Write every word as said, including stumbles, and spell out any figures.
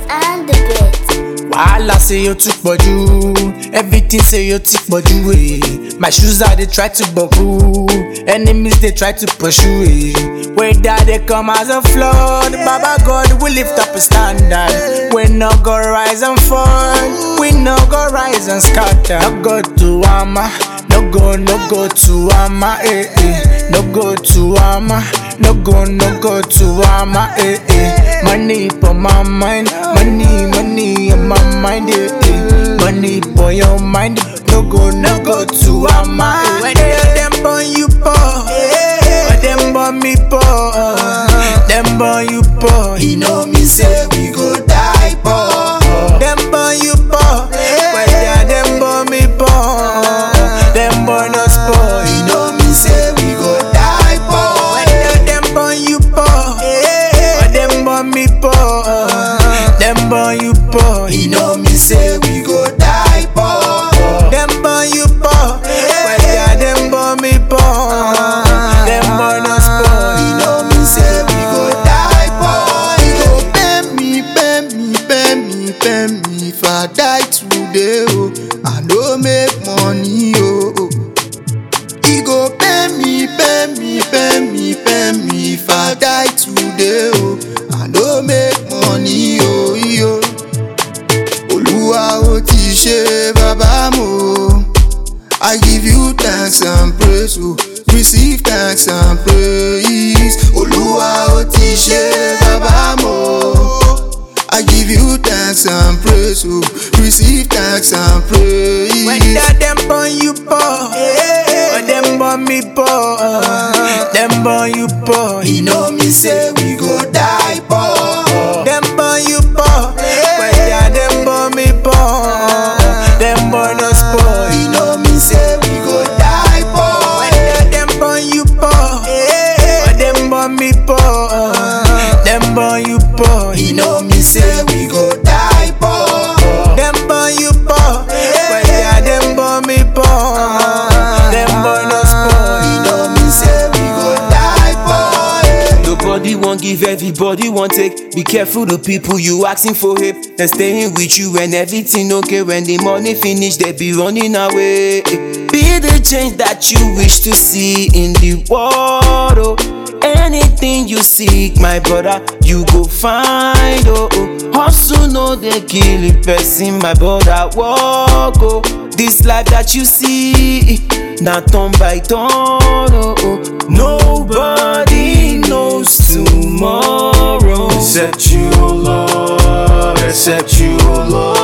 and the beat. Wahala say you too pọ̀jù, everything say you too pọ̀jù. Eh. My shoes are they try to buckle, enemies they try to pursue. Eh. Whether they come as a flood, Baba God will lift up a standard. We no go rise and fall, we no go rise and scatter. No go to Ama, no go, no go to Ama, eh eh. No go to Ama, no go, no go to Ama, eh eh. Money for my mind, money, money on my mind, eh eh. Money for your mind, no go, no go to Ama. Eh. When them born you poor, when them born me poor, them born you poor. He know me say we go die poor. Them born you poor, when them born me poor, them born us poor. He know me say we go die poor. When them born you poor, when them born me poor, them born you poor. He know me say we go die poor. Them born you poor, when them born me poor, them born us poor. He know me say we go die poor. He go pay me, pay me, pay me, pay me if I die today. Oh, I no make money. Oh, oh. He go pay me, pay me, pay me, pay me if I die today. Oh, I no make money. Oh, yo. Olúwa ó ti ṣe bàbá mo. I give you thanks and praise. Oh, receive thanks and praise. Olúwa ó ti ṣe bàbá mo. I give you thanks and praise. Oh, receive thanks and praise. When them born you poor, when them born me poor, them born you poor. He know me say we go die poor. Them born you poor, when them born me poor, them born us poor. He know me say we go die poor. When them born you poor, when them born me poor, them born you poor. He know me say we go die poor. Them born you poor, when them born me poor, them born us poor. He know me say we go die poor. Nobody won't give, everybody won't take. Be careful the people you asking for help. They're staying with you when everything okay. When the money finish, they be running away. Be the change that you wish to see in the world. Oh. Anything you seek, my brother, you go find. Oh, oh. Hustle, no, they kill a person, my brother, walk. Oh. This life that you see, not turn by turn. Oh, oh. Nobody knows tomorrow Except you, Lord, except you, Lord.